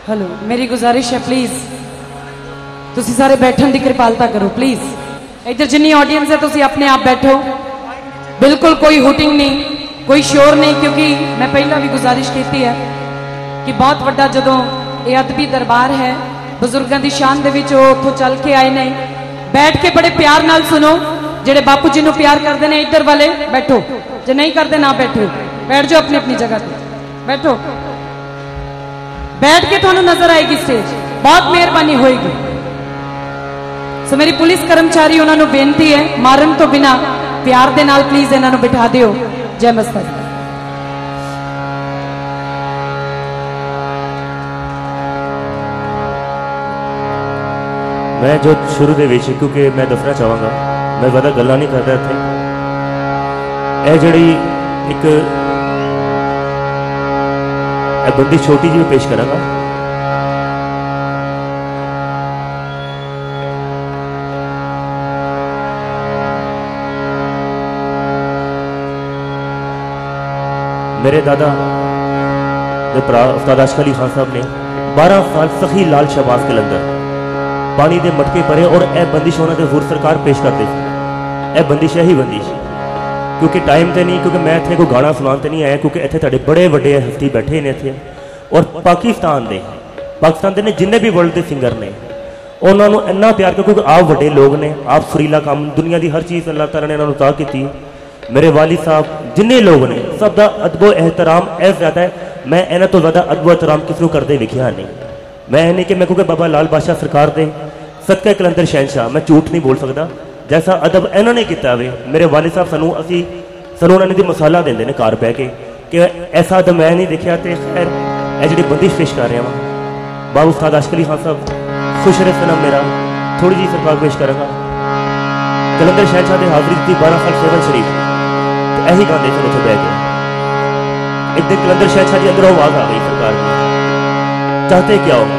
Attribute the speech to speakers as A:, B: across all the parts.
A: Hello, मेरी गुजारिश है प्लीज तुसी सारे बैठन की कृपालता करो प्लीज। इधर जिन्नी ऑडियंस है तुसी अपने आप बैठो, बिल्कुल कोई हुटिंग नहीं, कोई शोर नहीं, क्योंकि मैं पहला भी गुजारिश की है कि बहुत वड्डा जदों ये अदबी दरबार है, बजुर्गों की शान दे विच उत्थों चल के आए ने, बैठ के बड़े प्यार नाल सुनो। जेडे बापू जी नूं प्यार करते हैं इधर वाले बैठो, जो नहीं करते ना बैठो, बैठ जाओ अपनी अपनी जगह पे बैठो, बैठ के थानू नजर आएगी स्टेज, बहुत मेहरबानी होएगी। सो मेरी पुलिस कर्मचारी उन्होंने बेनती है मारन तो बिना प्यार दे नाल प्लीज इन्होंने बिठा दियो। जय मस्ता जी।
B: मैं जो शुरू के विच क्योंकि मैं दसना चाहवागा, मैं ज़्यादा गल्लां नहीं करता इत्थे, यह जिहड़ी एक बंदी छोटी जी पेश करांगा। मेरे दादा दे भरा उस्ताद आशिक अली खान साहब ने 12 साल सखी लाल शहबाज कलंदर पानी दे मटके भरे और यह बंदिश उन्होंने हजूर सरकार पेश करते थे। यह बंदिश यही बंदिश क्योंकि टाइम तो नहीं, क्योंकि मैं इतने कोई गाना सुनान तो नहीं आया, क्योंकि इतने तुहाडे बड़े वड्डे हस्ती बैठे ने इतने, और पाकिस्तान के ने जिन्ने भी वर्ल्ड के सिंगर ने उन्होंने इन्ना प्यार किया, क्योंकि आप वड्डे लोग ने, आप सुरीला काम दुनिया की हर चीज़ अल्लाह ताला ने इन्होंने उता की। मेरे वालिद साहब जिन्ने लोग ने सब का अदबो एहतराम ऐ ज्यादा है, मैं इन्हों तो ज्यादा अदबो एहतराम किसी को करते वेख्या नहीं। मैं नहीं कि मैं क्योंकि बाबा लाल बादशाह सरकार दे सदका कलंदर शहनशाह, मैं झूठ नहीं बोल सकता, जैसा अदब इन्होंने किया वे मेरे वालिद साहब सनू उन्होंने दी मसाला देंगे ने घर बह के कि ऐसा अदब मैं नहीं देखा। तो खैर यह जी बंदिश पेश कर रहा वहाँ बाबू उस्ताद आशिक अली खान साहब खुश रहे सनम मेरा थोड़ी जी सरकार पेश करूँगा। कलंदर शहनशाह की हाजरी की 12 साल सेवन शरीफ तो यही गाते थे उसे बह गए। एक दिन कलंदर शहनशाह जी अंदर आवाज आ गई सरकार की, चाहते क्या हो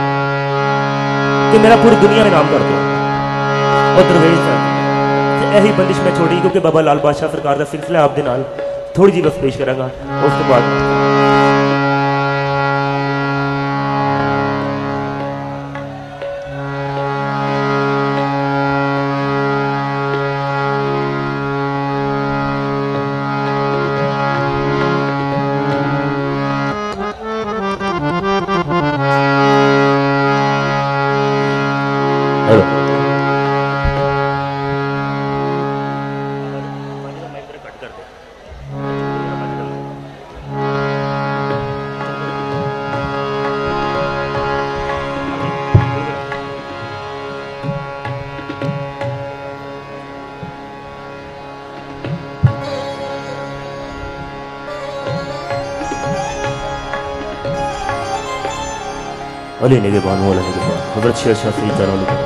B: कि मेरा पूरी दुनिया में नाम कर दो। और दरवेश साहब यही बंदिश मैं छोड़ी क्योंकि बाबा लाल बादशाह सरकार का सिलसिला आप दे नाल थोड़ी जी बस पेश करांगा। उसके बाद अली ने के बाद मोला ने के बाद हजरत शेर शाह सही तरह लिखा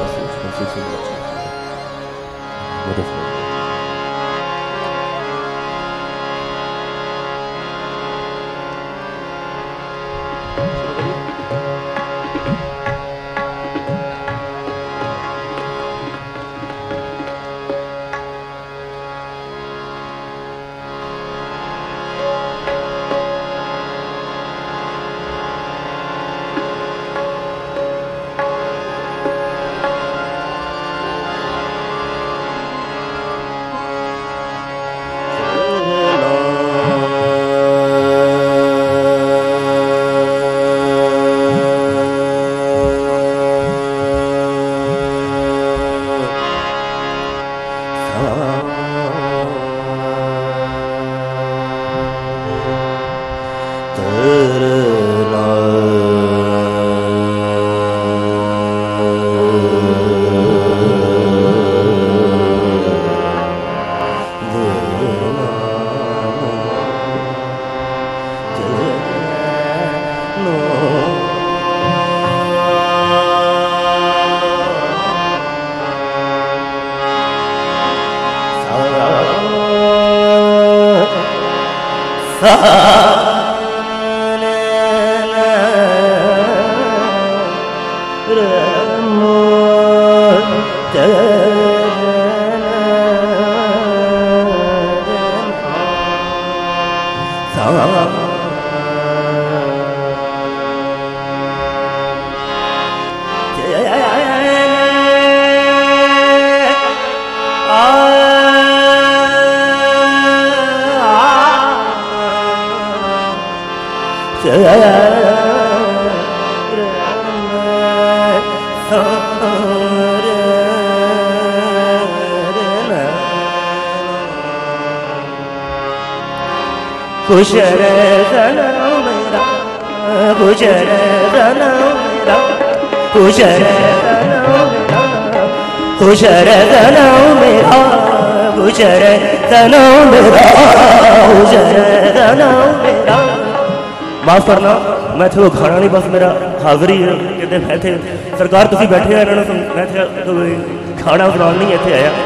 B: खुश रहे सनम मेरा, खुश रहे सनम मेरा, खुश रहे सनम मेरा, खुश रहे सनम मेरा, खुश रहे सनम मेरा, खुश रहे सनम मेरा। माफ करना मैं थे वो खाना नहीं, बस मेरा हाजिरी कहते मैं थे सरकार तुसी बैठे हो इन्होंने मैं थे खाना बनाने नहीं इतने आया।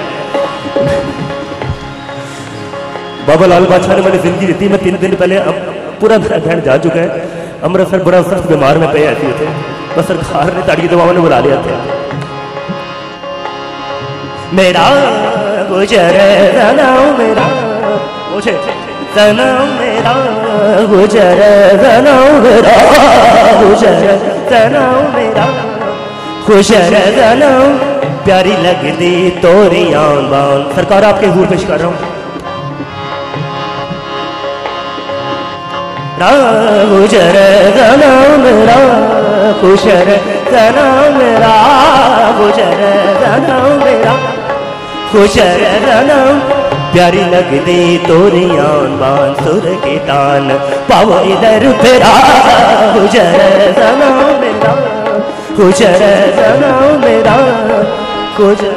B: बाबा लाल बादशाह ने मैंने जिंदगी दी। मैं 3 दिन पहले पूरा मेरा बहन जा चुका है अमृतसर, बड़ा सख्त बीमार में पे ऐसी थे, बस सरकार ने ताड़ी दवाओं ने बुला लिया था। मेरा गुजर सनम मेरा, मुझे सनम मेरा, गुजर सनम मेरा, गुजर सनम मेरा, गुजर सनम प्यारी लगदी तोरी आंबान। सरकार आपके हूर पेश कर रहा हूँ। गुजर सनम मेरा, गुजर सनम मेरा, गुजर सनम मेरा, गुजर सनम प्यारी लगदी तोरी आंबान सुर के तान पावो इधर फिरा। गुजर सनम मेरा, गुजर सनम मेरा, गुजर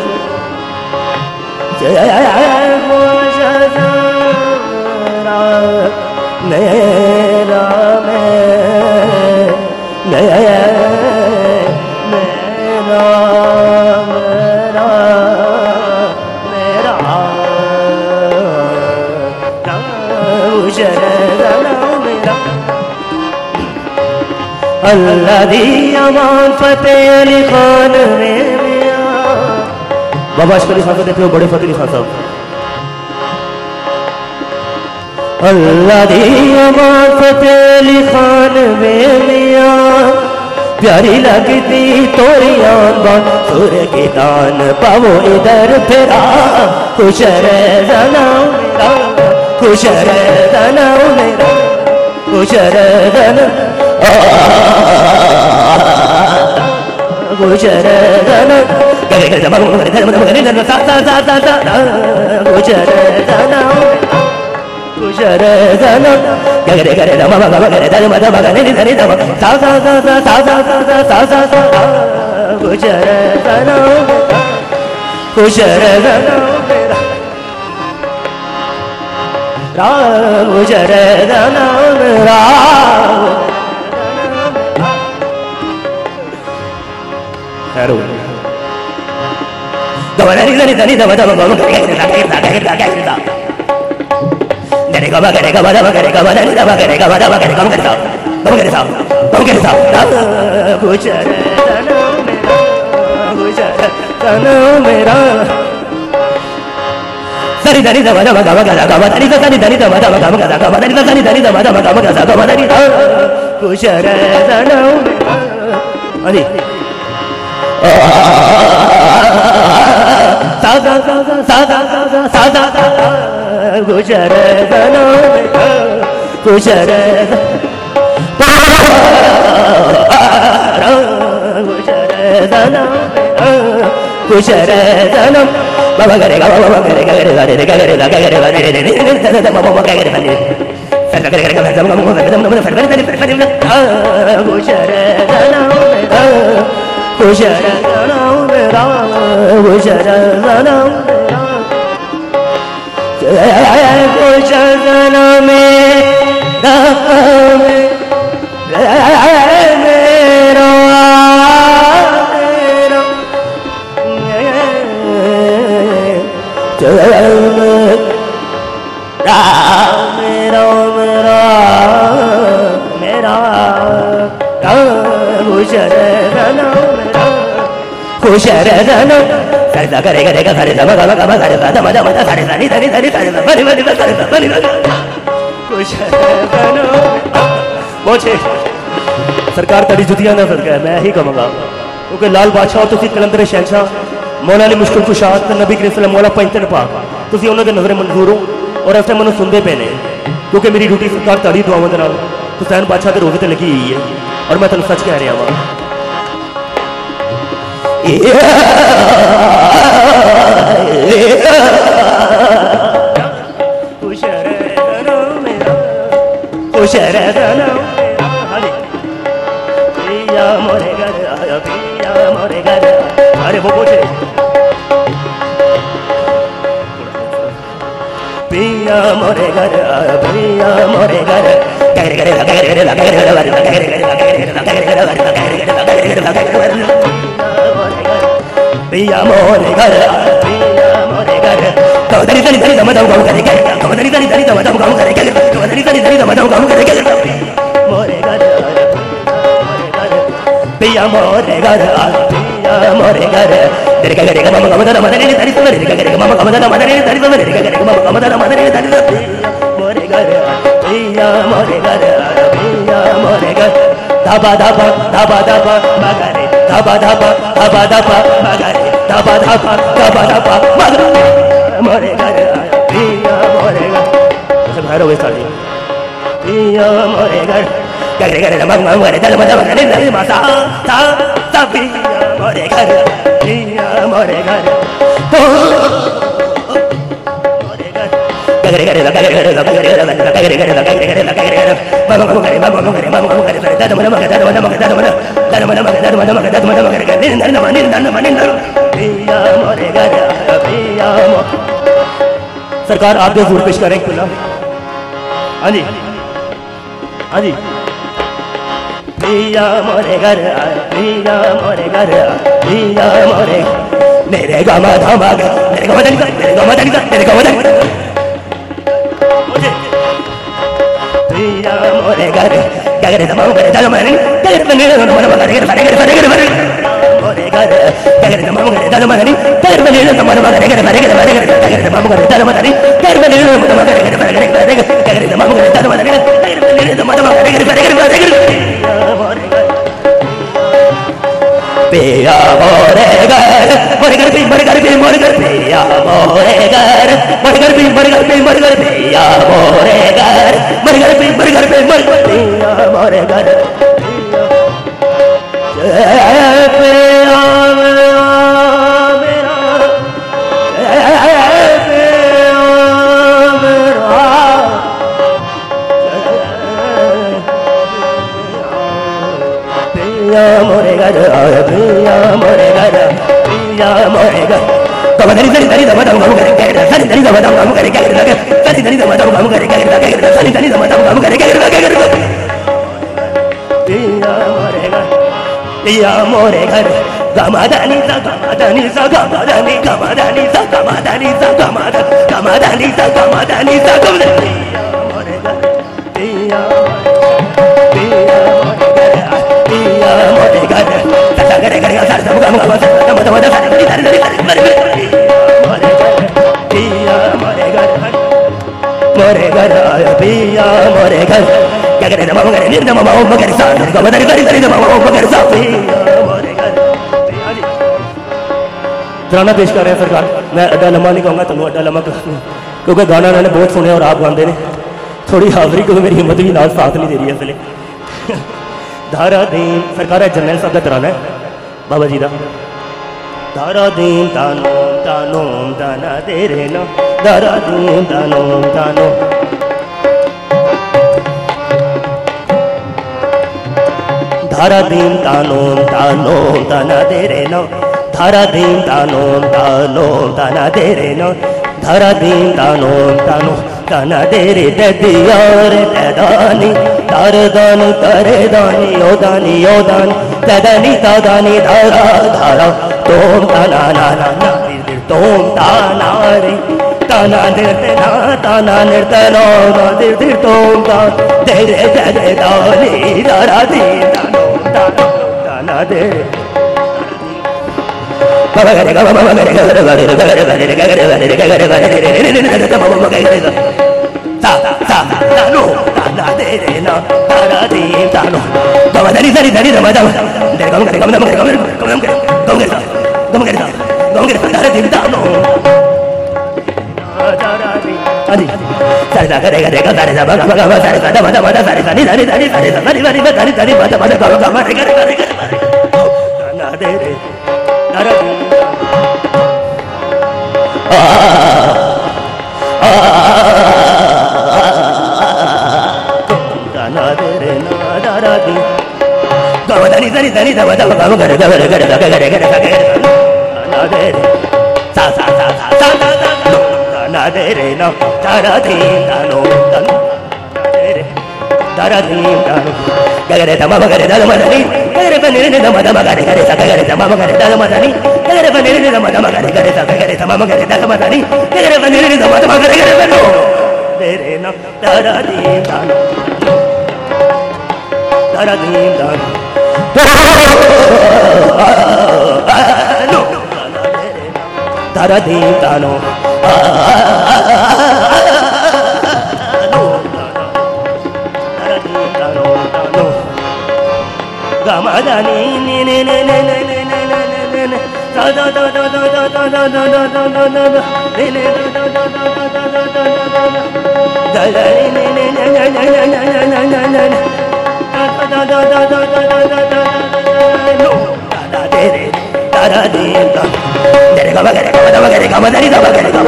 B: मेरा मेरा मेरा मेरा मेरा गुजर सनम मेरा। अल्लाह दी अमान फतेह अली खान में बाबा अशफक अली खान साहब देखते हो, बड़े फतेह अली खान साहब। अल्लाह दी अमान फतेह अली खान में मियां प्यारी लगती तोरी आंबान सुर के तान पावो इधर फिरा। खुश रहे सनम मेरा, खुश रहे सनम मेरा, खुश रहे सनम, खुश रहे सनम, खुश रहे सनम, खुश रहे सनम, गरे गरे दम गम गरे दम दम गरे धरे दम सा सा सा सा सा सा सा सा सा सा खुश रहे सनम, खुश रहे सनम मेरा, खुश रहे सनम मेरा। खैर दवरी धनी धनी दम दम गम गरे गरे गरे गमा करेगा बड़ा करेगा बड़ा नहीं दबा करेगा बड़ा करे कम करता कम करे साहब कम करे साहब। खुश रहे सनम मेरा, खुश रहे सनम मेरा, सरी धनी दबा दबा गमा करा गमा धनी सनी धनी दबा दबा गमा करा गमा धनी सनी धनी दबा दबा गमा करा गमा धनी। खुश रहे सनम मेरा, अरे सा सा सा सा सा सा सा सा सा खुश रहे सनम मेरा, खुश रहे खुश रहे सनम मेरा, खुश रहे सनम बाबा करेगा बाबा करेगा करेगा करेगा करेगा करेगा करेगा बाबा करेगा सर करेगा सनम खुश रहे सनम मेरा, खुश रहे सनम मेरा, खुश रहे सनम मेरा, खुश सनम मेरा मेरा मेरा खुश रहे सनम मेरा, खुश रहे सनम सरदा करे करेगा सारे दम गम गम सारे दम दम सारे सारी सारी सारी सारे बनी बनी सारे बनी खुश रहे सनम पहुंचे। सरकार तड़ी जुतियां ना सरकार मैं ही कहूँगा क्योंकि लाल बादशाह तुसी कलंदर शहनशाह मौला अली मुश्किल कुशाद नबी करीम सल्लल्लाहु अलैहि वसल्लम पंचन पाक तुसी उन्होंने नजर मंजूर हो और इस टाइम मैंने सुनते पे ने क्योंकि मेरी ड्यूटी सरकार तड़ी दुआवां दे नाल हुसैन बादशाह के रोजे ते लगी हुई है और मैं तेन सच कह रहा वहां मोरे घर आया पिया मोरे घर। अरे वो पूछे पिया मोरे घर आया पिया मोरे घर पिया मोरे घर पिया मोरे घर कवदरी तरी तरी दम दम करे कवदरी तरी तरी दम दम करे कवदरी तरी तरी दम दम करे मोरे घर पिया मोरे घर पिया मोरे घर तेरे करे मम मम दम मदनी तरी तरी करे मम मम दम मदनी तरी तरी करे मम मम दम मदनी तरी मोरे घर पिया मोरे घर पिया मोरे घर धाबा धाबा धाबा धाबा मगरे धाबा धाबा धाबा धाबा मगरे धाबा धाबा धाबा धाबा मगरे मोरे घर पिया मोरे घर सब घर हुए साले पिया मोरे घर करे करे मम मम करे दल मदम करे दल मासा ता ता पिया मोरे घर पिया मोरे घर करे करे करे करे करे करे करे सरकार आप जो हुजूर पेश करें खुला। हाँ जी हाँ जी पिया मोरे घर पिया मोरे घर पिया मोरे मेरे गामा धामा मेरे गामा धनी मेरे गामा धनी मेरे गामा धनी पिया मोरे घर क्या करे तमाम करे चलो मैंने क्या करे बने मन मन करे करे करे करे करे मोरे घर क्या करे तमाम करे चलो मैंने क्या करे बने मन मन करे करे करे करे क्या करे तमाम करे चलो मैंने क्या करे बने मन मन करे करे करे क्या करे तमाम करे चलो मैंने क्या करे बने मन मन करे करे करे पिया मोरे घर मोरे घर पे मोरे घर पे मोरे घर पिया मोरे घर मोरे घर पे मोरे घर पे मोरे घर पिया मोरे घर मोरे घर पे मोरे घर पे मोरे घर पिया मोरे घर पिया मोरे घर पिया मोरे घर पिया मोरे घर कवदरी तरी तरी दम दम करे करे तरी तरी दम दम करे करे तरी तरी दम दम करे करे तरी तरी दम दम करे करे पिया मोरे घर पिया मोरे घर गमादानी सा गमादानी सा गमादानी गमादानी सा गमादानी सा गमादानी सा गमादानी सा पिया मोरे घर पिया मोरे घर तसा करे करे सार सब काम काम तम तम सारे करे सारे करे मोरे घर पिया मोरे घर मोरे घर पिया मोरे घर क्या करे दम करे निर्दम मम मगर सा गम दरी दरी दरी मम मगर सा पिया मोरे घर गाना पेश कर रहे हैं सरकार। मैं अड्डा लम्बा नहीं कहूँगा तुम अड्डा लम्बा क्योंकि गाना मैंने बहुत सुने और आप गाते हैं थोड़ी हाजरी को मेरी हिम्मत भी नाल साथ नहीं दे रही है इसलिए धारा दीन सरकार है जरनैल साहब का तराना है बाबा जी का धारा दीन तानो तानो ताना दे रे ना धारा दीन तानो तानो धारा दीन तानो तानो ताना दे रे ना धारा दीन तानो तानो ताना दे रे ना धारा दीन तानो तानो ताना दे रे दियार दानी तार दान करे दानी ओ दानी तदनी तदानी धारा धारा तोम ताना ना ना ना तोम ताना रे ताना निर्ते ना ताना निर्ते नो ना दिर तोम ता तेरे तेरे दानी धारा दी तानो ताना ताना दे बाबा करे बाबा करे करे करे ता ता तानो ताना दे रे ना तारा दी तानो बाबा दरी दरी दरी दम दम दे गम करे गम दम करे गम करे गम करे गम करे गम करे तारा दी तानो तारा दी अजी सारे सा करे करे सारे सा बगा बगा सारे सा बदा बदा सारे सा नी सारे सारे सारे सा सारे सारे सारे सारे बदा बदा गा गा मारे करे करे ना दे रे तारा ना दे रे ना तारा दी गा दनी दनी दनी दा बदा बगा करे करे करे करे करे करे ना दे रे सा सा सा सा सा ना दे रे ना तारा दी तानो तारा दी तानो गगरे तमा मगरे दादा मदनी गगरे बनेरे ने दमा दमा गरे गरे सा गगरे तमा मगरे दादा मदनी गगरे बनेरे ने दमा दमा गरे गरे सा गगरे तमा मगरे दादा मदनी गगरे बनेरे ने दमा दमा गरे गरे बनो दे रे ना तारा दी तानो तारा दी तानो तारा दी तानो Gamadani ni ni ni ni ni ni ni ni ni ni da da da da da da da da da da da da da da ni ni da da da da da da da da da da ni ni ni ni ni ni ni ni ni ni ni da da da da da da da da no da da de de da da de da de ga ga ga ga da ni da ga ga ga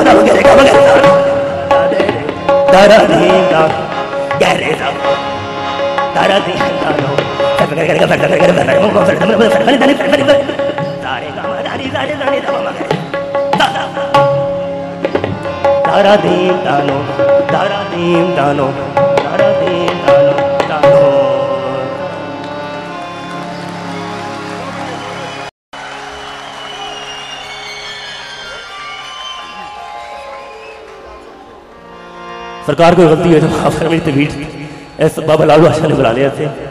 B: da da de da ga re da da da de da no तारा दीम दानो तारा दीम दानो तारा दीम दानो दानो सरकार कोई गलती है तो माफ कर मेरी तबीयत बाबा लालू बादशाह ने बुला लिया थे